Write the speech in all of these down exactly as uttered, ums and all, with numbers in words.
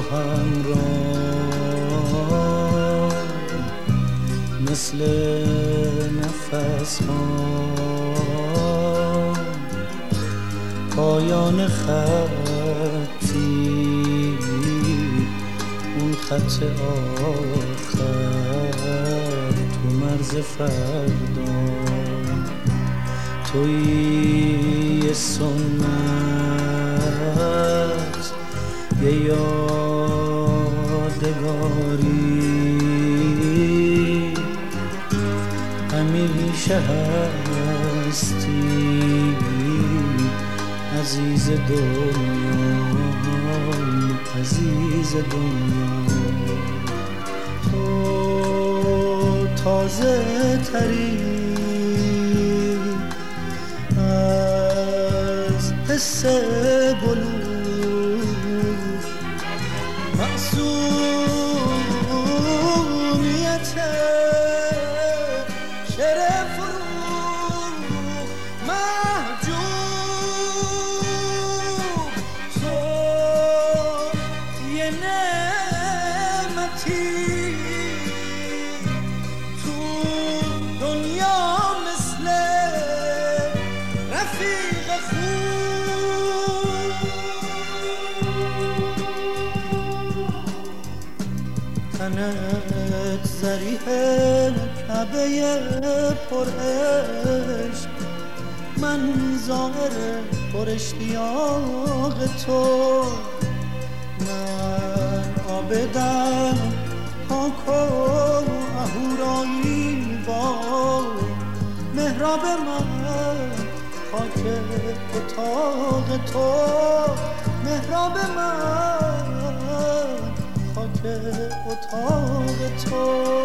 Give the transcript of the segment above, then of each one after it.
همراه مثل نفس ها پایان خطی اون خط آخر تو مرز فردا توی سنت یه یادگاری همیشه هستی عزیز دنیا عزیز دنیا تو تازه تری از حس بلوغ معصومیت شعر فروغ محجوب تو یه نعمتی تو دنیا مثل رفیق خوب تنت ذریح کعبه پر عشق من ظاهر پر اشتیاق تو من عابدم پاک و اهورایی با محراب من خاک اتاق تو محراب من خاک اتاق تو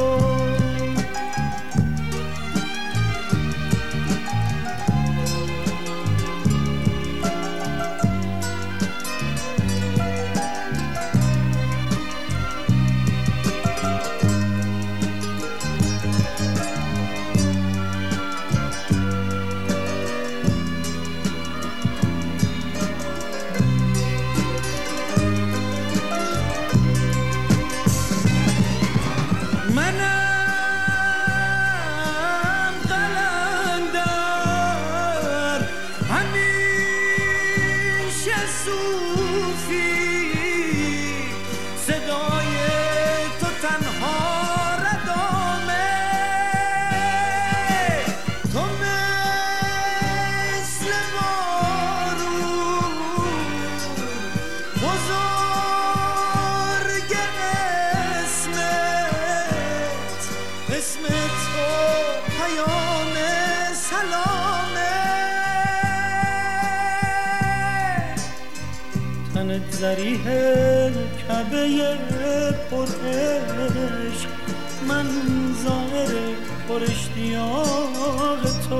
ذریح کعبه پر عشق من ظاهر پر اشتیاق تو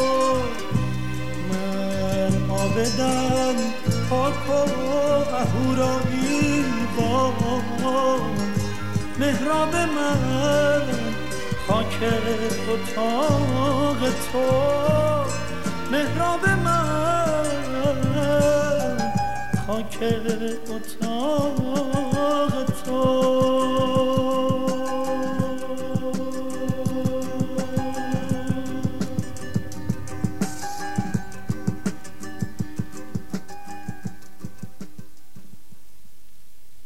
من عابدم پاک و اهورایی با محراب من خاک اتاق تو محراب من خاک اتاق تو